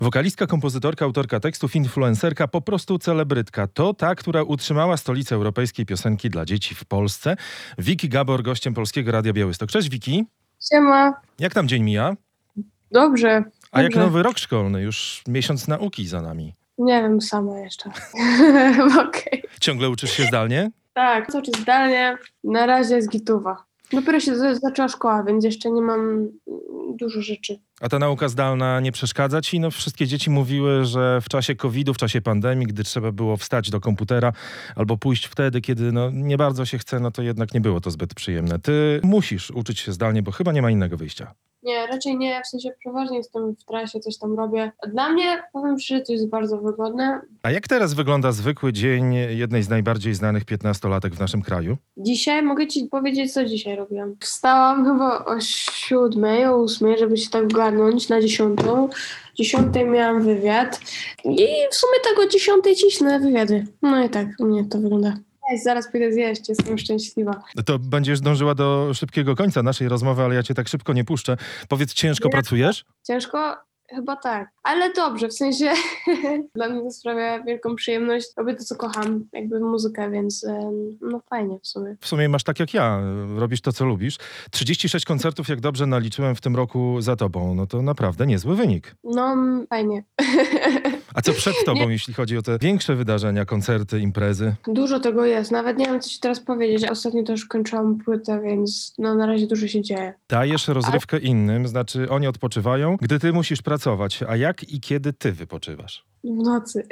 Wokalistka, kompozytorka, autorka tekstów, influencerka, po prostu celebrytka. To ta, która utrzymała stolicę europejskiej piosenki dla dzieci w Polsce. Wiki Gabor, gościem Polskiego Radia Białystok. Cześć Wiki. Siema. Jak tam dzień mija? Dobrze. A jak nowy rok szkolny? Już miesiąc nauki za nami. Nie wiem, sama jeszcze. Okej. Ciągle uczysz się zdalnie? Tak, cały czas zdalnie. Na razie jest gituwa. Dopiero się zaczęła szkoła, więc jeszcze nie mam dużo rzeczy. A ta nauka zdalna nie przeszkadza ci? No wszystkie dzieci mówiły, że w czasie COVID-u, w czasie pandemii, gdy trzeba było wstać do komputera albo pójść wtedy, kiedy nie bardzo się chce, no to jednak nie było to zbyt przyjemne. Ty musisz uczyć się zdalnie, bo chyba nie ma innego wyjścia. Nie, raczej nie, w sensie przeważnie jestem w trasie, coś tam robię. Dla mnie, powiem szczerze, to jest bardzo wygodne. A jak teraz wygląda zwykły dzień jednej z najbardziej znanych 15-latek w naszym kraju? Dzisiaj mogę ci powiedzieć, co dzisiaj robiłam. Wstałam chyba o 7, o 8, żeby się tak ogarnąć na 10. 10 miałam wywiad i w sumie tak o 10 cisnę wywiady. No i tak u mnie to wygląda. Zaraz pójdę zjeść, jestem szczęśliwa. To będziesz dążyła do szybkiego końca naszej rozmowy, ale ja cię tak szybko nie puszczę. Powiedz, ciężko pracujesz? Ciężko? Chyba tak. Ale dobrze, w sensie dla mnie to sprawia wielką przyjemność. Robię to, co kocham, jakby muzykę, więc no fajnie w sumie. W sumie masz tak jak ja, robisz to, co lubisz. 36 koncertów, jak dobrze naliczyłem w tym roku za tobą. No to naprawdę niezły wynik. No, fajnie. A co przed tobą, jeśli chodzi o te większe wydarzenia, koncerty, imprezy? Dużo tego jest. Nawet nie wiem, co ci teraz powiedzieć. Ostatnio też kończyłam płytę, więc no na razie dużo się dzieje. Dajesz rozrywkę innym, znaczy oni odpoczywają, gdy ty musisz pracować. A jak i kiedy ty wypoczywasz? W nocy.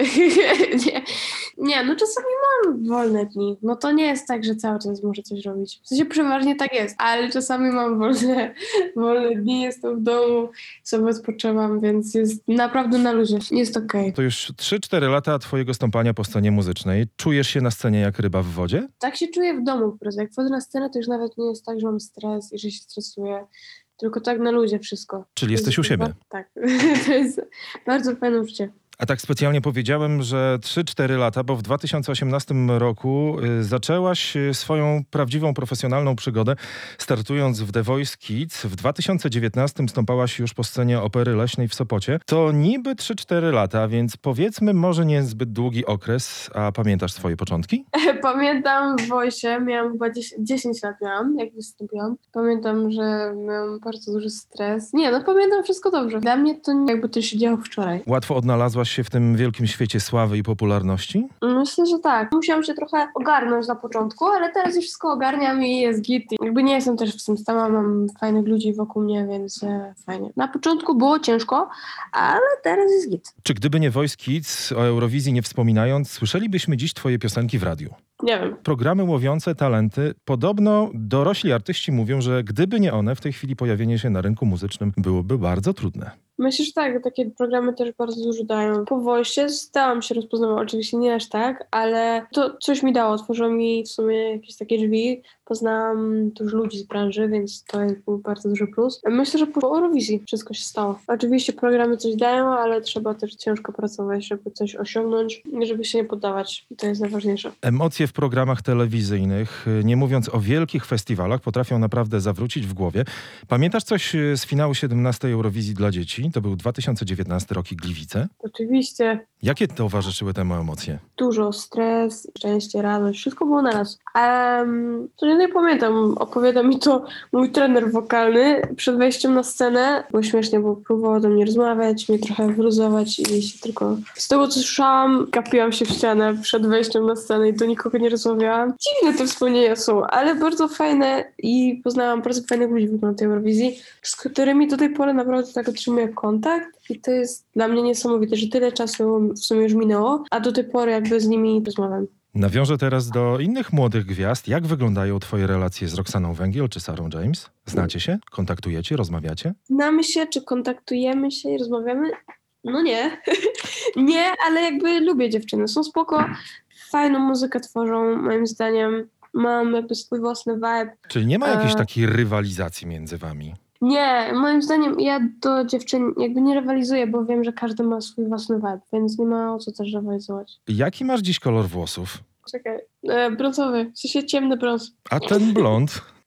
nie, no czasami mam wolne dni. No to nie jest tak, że cały czas muszę coś robić. W sensie przeważnie tak jest, ale czasami mam wolne dni, jestem w domu, sobie odpoczywam, więc jest naprawdę na luzie. Jest okej. To już 3-4 lata twojego stąpania po scenie muzycznej. Czujesz się na scenie jak ryba w wodzie? Tak się czuję w domu po prostu. Jak wchodzę na scenę, to już nawet nie jest tak, że mam stres i że się stresuję. Tylko tak na luzie wszystko. Czyli jesteś u siebie? Tak. To jest bardzo fajne uczucie. A tak specjalnie powiedziałem, że 3-4 lata, bo w 2018 roku zaczęłaś swoją prawdziwą, profesjonalną przygodę, startując w The Voice Kids. W 2019 stąpałaś już po scenie Opery Leśnej w Sopocie. To niby 3-4 lata, więc powiedzmy może nie zbyt długi okres. A pamiętasz swoje początki? Pamiętam w Voice'ie, miałam chyba 10 lat jak wystąpiłam. Pamiętam, że miałam bardzo duży stres. Nie, no pamiętam wszystko dobrze. Dla mnie to jakby to się działo wczoraj. Łatwo odnalazłaś się w tym wielkim świecie sławy i popularności? Myślę, że tak. Musiałam się trochę ogarnąć na początku, ale teraz już wszystko ogarniam i jest git. Jakby nie jestem też w tym sama, mam fajnych ludzi wokół mnie, więc fajnie. Na początku było ciężko, ale teraz jest git. Czy gdyby nie Voice Kids, o Eurowizji nie wspominając, słyszelibyśmy dziś twoje piosenki w radiu? Nie wiem. Programy łowiące talenty. Podobno dorośli artyści mówią, że gdyby nie one, w tej chwili pojawienie się na rynku muzycznym byłoby bardzo trudne. Myślę, że tak, takie programy też bardzo dużo dają. Po Voice'ie stałam się rozpoznawać, oczywiście nie aż tak, ale to coś mi dało, otworzyło mi w sumie jakieś takie drzwi, poznałam dużo ludzi z branży, więc to był bardzo duży plus. Myślę, że po Eurowizji wszystko się stało. Oczywiście programy coś dają, ale trzeba też ciężko pracować, żeby coś osiągnąć, żeby się nie poddawać. To jest najważniejsze. Emocje w programach telewizyjnych, nie mówiąc o wielkich festiwalach, potrafią naprawdę zawrócić w głowie. Pamiętasz coś z finału 17 Eurowizji dla dzieci? To był 2019 rok i Gliwice. Oczywiście. Jakie towarzyszyły temu emocje? Dużo, stres, szczęście, radość, wszystko było naraz. To nie pamiętam, opowiada mi to mój trener wokalny przed wejściem na scenę. Było śmiesznie, bo próbował do mnie rozmawiać, mnie trochę wyluzować i się tylko... Z tego, co słyszałam, gapiłam się w ścianę przed wejściem na scenę i do nikogo nie rozmawiałam. Dziwne te wspomnienia są, ale bardzo fajne i poznałam bardzo fajnych ludzi na tej Eurowizji, z którymi do tej pory naprawdę tak otrzymuję kontakt i to jest dla mnie niesamowite, że tyle czasu w sumie już minęło, a do tej pory jakby z nimi rozmawiam. Nawiążę teraz do innych młodych gwiazd. Jak wyglądają twoje relacje z Roxaną Węgiel czy Sarą James? Znacie się? Kontaktujecie? Rozmawiacie? Znamy się, czy kontaktujemy się i rozmawiamy? No nie. Nie, ale jakby lubię dziewczyny. Są spoko, fajną muzykę tworzą, moim zdaniem. Mam jakby swój własny vibe. Czyli nie ma jakiejś takiej rywalizacji między wami? Nie, moim zdaniem ja do dziewczyn jakby nie rywalizuję, bo wiem, że każdy ma swój własny vibe, więc nie ma o co też rywalizować. Jaki masz dziś kolor włosów? Czekaj, brązowy, w sensie ciemny brąz. A ten blond?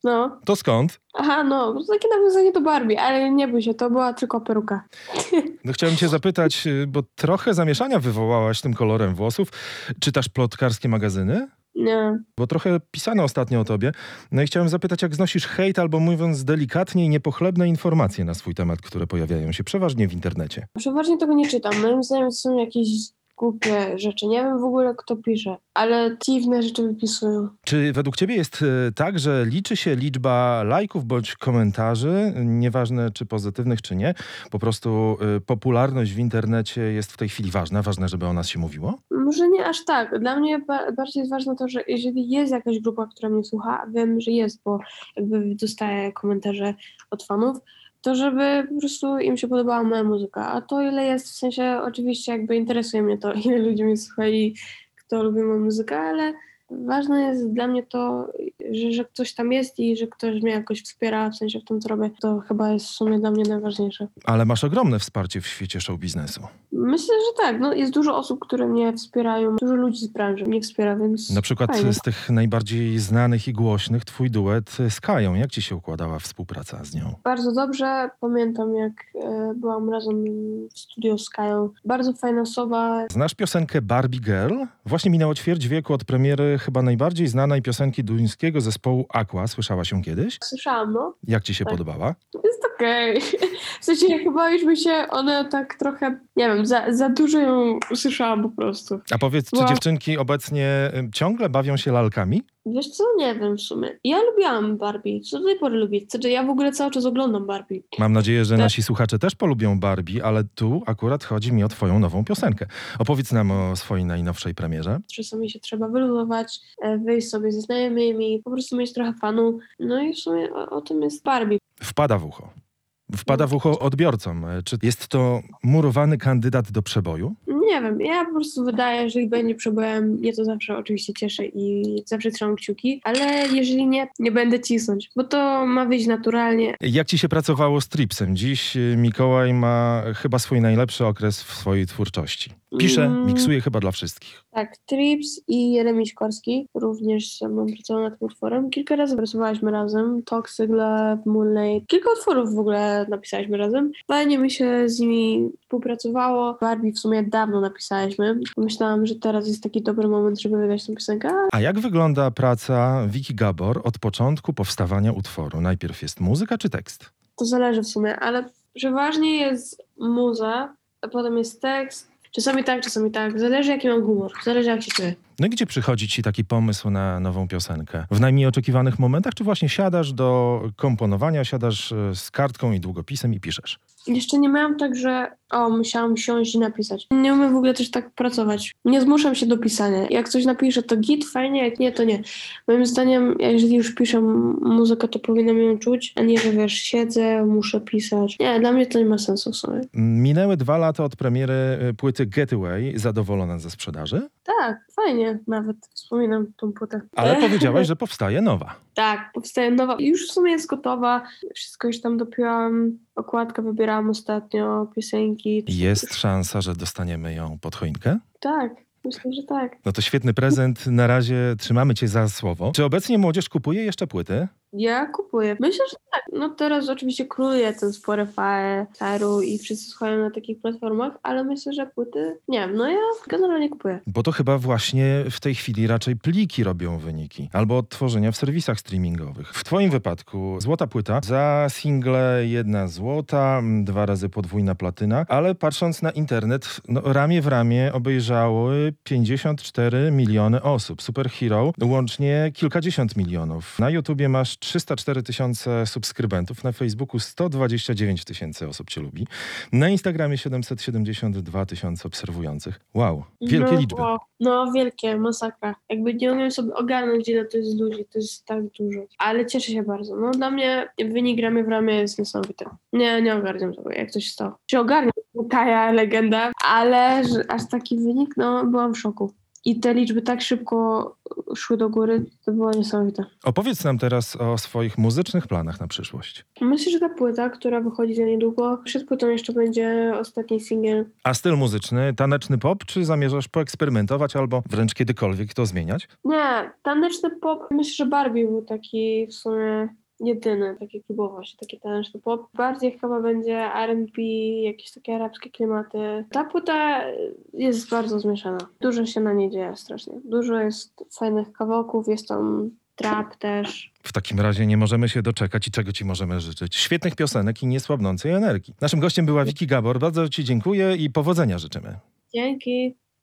No. To skąd? Aha, no, to takie nawiązanie do Barbie, ale nie bój się, to była tylko peruka. No chciałem cię zapytać, bo trochę zamieszania wywołałaś tym kolorem włosów. Czytasz plotkarskie magazyny? Nie. Bo trochę pisano ostatnio o tobie. No i chciałem zapytać, jak znosisz hejt, albo mówiąc delikatnie, niepochlebne informacje na swój temat, które pojawiają się przeważnie w internecie. Przeważnie tego nie czytam. Moim zdaniem to są jakieś głupie rzeczy. Nie wiem w ogóle, kto pisze, ale dziwne rzeczy wypisują. Czy według ciebie jest tak, że liczy się liczba lajków bądź komentarzy, nieważne czy pozytywnych, czy nie? Po prostu popularność w internecie jest w tej chwili ważna, żeby o nas się mówiło? Może nie aż tak. Dla mnie bardziej jest ważne to, że jeżeli jest jakaś grupa, która mnie słucha, a wiem, że jest, bo jakby dostaję komentarze od fanów, to żeby po prostu im się podobała moja muzyka. A to ile jest, w sensie oczywiście jakby interesuje mnie to, ile ludzi mnie słucha i kto lubi moją muzykę, ale ważne jest dla mnie to, że ktoś tam jest i że ktoś mnie jakoś wspiera, w sensie w tym, co robię. To chyba jest w sumie dla mnie najważniejsze. Ale masz ogromne wsparcie w świecie show biznesu. Myślę, że tak. No, jest dużo osób, które mnie wspierają. Dużo ludzi z branży mnie wspiera, więc Na przykład fajnie. z tych najbardziej znanych i głośnych twój duet z Kają. Jak ci się układała współpraca z nią? Bardzo dobrze. Pamiętam, jak byłam razem w studio z Kają. Bardzo fajna osoba. Znasz piosenkę Barbie Girl? Właśnie minęło ćwierć wieku od premiery chyba najbardziej znanej piosenki duńskiego zespołu Aqua. Słyszałaś ją kiedyś? Słyszałam, no. Jak ci się Tak. podobała? Jest okej. W sensie chyba już mi się one tak trochę, nie wiem, za dużo ją usłyszałam po prostu. A powiedz, czy Była- dziewczynki obecnie ciągle bawią się lalkami? Wiesz co? Nie wiem w sumie. Ja lubiłam Barbie. Co do tej pory lubię. Znaczy, ja w ogóle cały czas oglądam Barbie. Mam nadzieję, że Tak. nasi słuchacze też polubią Barbie, ale tu akurat chodzi mi o twoją nową piosenkę. Opowiedz nam o swojej najnowszej premierze. Czasami się trzeba wyluzować, wyjść sobie ze znajomymi, po prostu mieć trochę fanu. No i w sumie o tym jest Barbie. Wpada w ucho. Wpada w ucho odbiorcom. Czy jest to murowany kandydat do przeboju? Nie wiem, ja po prostu wydaje, że będzie przebojem. Mnie to zawsze oczywiście cieszy i zawsze trzymam kciuki, ale jeżeli nie, nie będę cisnąć, bo to ma wyjść naturalnie. Jak ci się pracowało z Tripsem? Dziś Mikołaj ma chyba swój najlepszy okres w swojej twórczości. Pisze, miksuje chyba dla wszystkich. Tak, Trips i Jeremi Sikorski również ze mną pracował nad tym utworem. Kilka razy pracowaliśmy razem. Toxic Love, Moonlight. Kilka utworów w ogóle napisaliśmy razem. Fajnie mi się z nimi współpracowało. Barbie w sumie dawno napisaliśmy. Myślałam, że teraz jest taki dobry moment, żeby wydać tę piosenkę. A jak wygląda praca Wiki Gabor od początku powstawania utworu? Najpierw jest muzyka czy tekst? To zależy w sumie, ale przeważnie jest muza, a potem jest tekst. Czasami tak. Zależy jaki mam humor. Zależy jak się czuję. No i gdzie przychodzi ci taki pomysł na nową piosenkę? W najmniej oczekiwanych momentach, czy właśnie siadasz do komponowania, siadasz z kartką i długopisem i piszesz? Jeszcze nie miałam tak, że musiałam siąść i napisać. Nie umiem w ogóle też tak pracować. Nie zmuszam się do pisania. Jak coś napiszę, to git, fajnie, jak nie, to nie. Moim zdaniem, jeżeli już piszę muzykę, to powinnam ją czuć, a nie, że wiesz, siedzę, muszę pisać. Nie, dla mnie to nie ma sensu w sumie. Minęły 2 lata od premiery płyty Getaway. Zadowolona ze sprzedaży? Tak, fajnie nawet. Wspominam tą płytę. Ale powiedziałaś, że powstaje nowa. Tak, powstaje nowa. Już w sumie jest gotowa. Wszystko już tam dopiłam. Okładkę wybierałam ostatnio, piosenki. Jest szansa, że dostaniemy ją pod choinkę? Tak, myślę, że tak. No to świetny prezent. Na razie trzymamy cię za słowo. Czy obecnie młodzież kupuje jeszcze płyty? Ja kupuję. Myślę, że tak. No teraz oczywiście króluje ten Spotify, Tidal i wszyscy słuchają na takich platformach, ale myślę, że płyty, nie wiem, no ja generalnie kupuję. Bo to chyba właśnie w tej chwili raczej pliki robią wyniki. Albo odtworzenia w serwisach streamingowych. W twoim wypadku złota płyta, za single 1 złota, 2 razy podwójna platyna, ale patrząc na internet, no ramię w ramię obejrzały 54 miliony osób. Superhero łącznie kilkadziesiąt milionów. Na YouTubie masz 304 tysiące subskrybentów, na Facebooku 129 tysięcy osób cię lubi, na Instagramie 772 tysiące obserwujących. Wow, wielkie liczby. Wow. No wielkie, masakra. Jakby nie umiem sobie ogarnąć, ile to jest ludzi, to jest tak dużo. Ale cieszę się bardzo. No dla mnie wynik ramię w ramię jest niesamowity. Nie ogarniam tego, jak coś stało. Czy ogarniam, Kaja legenda, ale że aż taki wynik, no byłam w szoku. i te liczby tak szybko szły do góry, to było niesamowite. Opowiedz nam teraz o swoich muzycznych planach na przyszłość. Myślę, że ta płyta, która wychodzi za niedługo, przed płytą jeszcze będzie ostatni singiel. A styl muzyczny, taneczny pop, czy zamierzasz poeksperymentować albo wręcz kiedykolwiek to zmieniać? Nie, taneczny pop, myślę, że Barbie był taki w sumie jedyny, taki klubowo właśnie, taki taneczny pop. Bardziej chyba będzie R&B, jakieś takie arabskie klimaty. Ta płyta jest bardzo zmieszana. Dużo się na niej dzieje strasznie. Dużo jest fajnych kawałków, jest tam trap też. W takim razie nie możemy się doczekać i czego ci możemy życzyć? Świetnych piosenek i niesłabnącej energii. Naszym gościem była Wiki Gabor. Bardzo ci dziękuję i powodzenia życzymy. Dzięki.